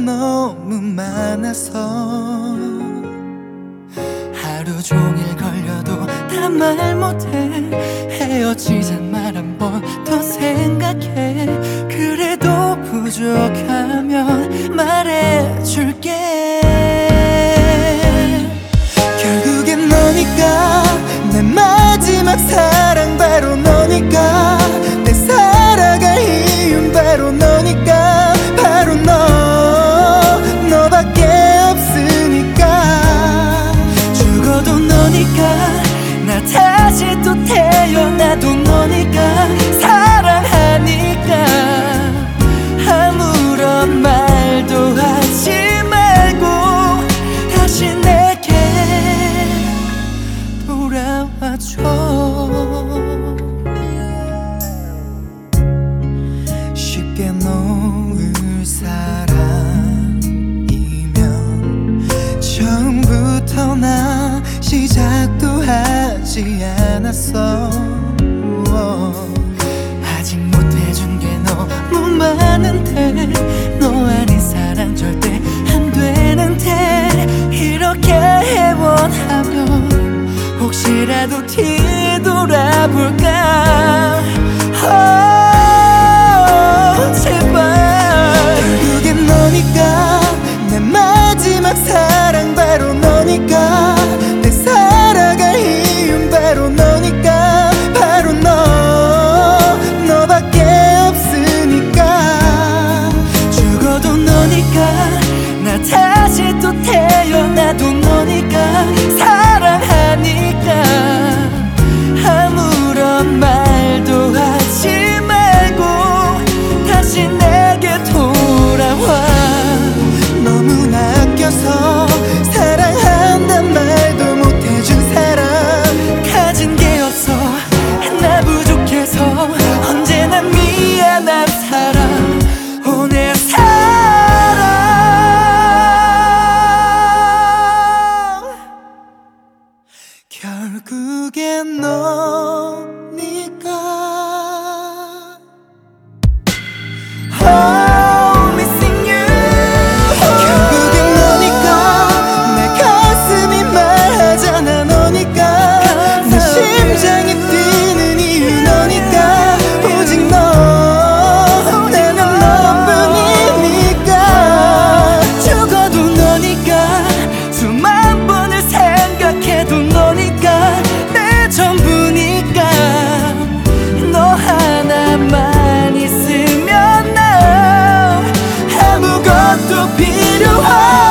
너무 많아서 하루 종일 걸려도 다 말 못해. 헤어지잔 말 한 번 더 생각해. 그래도 부족하면 말해줄게. 결국엔 너니까 내 마지막 사랑 바로 너니까. 내 살아갈 이유는 바로 너니까. 바로 너밖에 없으니까. 죽어도 너니까. 나 다시 또 태어나도 너니까. 사랑하니까. 아무런 말도 하지 말고 다시 내게 돌아와줘. 쉽게 놓을 사람이면 처음부터 나 시작도 하지 않았어. 아직 못해준 게 너무 많은데 너 아닌 사랑 절대 안 되는데. 이렇게 애원하면 혹시라도 뒤돌아볼까. 제발. 결국엔 너니까. 내 마지막 사랑 바로 너니까. 내 살아갈 이유는 바로 너니까. 바로 너밖에 없으니까. 죽어도 너니까. 나 다시 또 태어나도 너니까. 사랑하니까. 아무런 말도 하지 말고 다시 내게 돌아와. 너무나 아껴서 사랑한단 말도 못해준 사람. 가진 게 없어 나 부족해서 언제나 미안한 사람. 오늘 사랑 결국엔 너니까. Missing you. 결국엔 너니까. 내 가슴이 말하잖아 너니까. 내 심장이 뛰는 이유 너니까. 오직 너. 나는 너뿐이니까. 죽어도 너니까. 수만 번을 생각해도 너니까. 내 전부니까. 너 하나만 있으면 나 아무것도 필요 없어.